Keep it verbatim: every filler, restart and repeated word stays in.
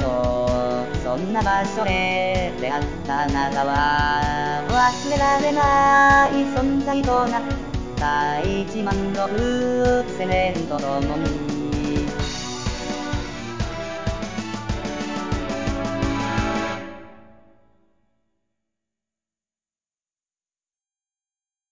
所、そんな場所で出会ったあなたは忘れられない存在となった。一万のフセレンと共に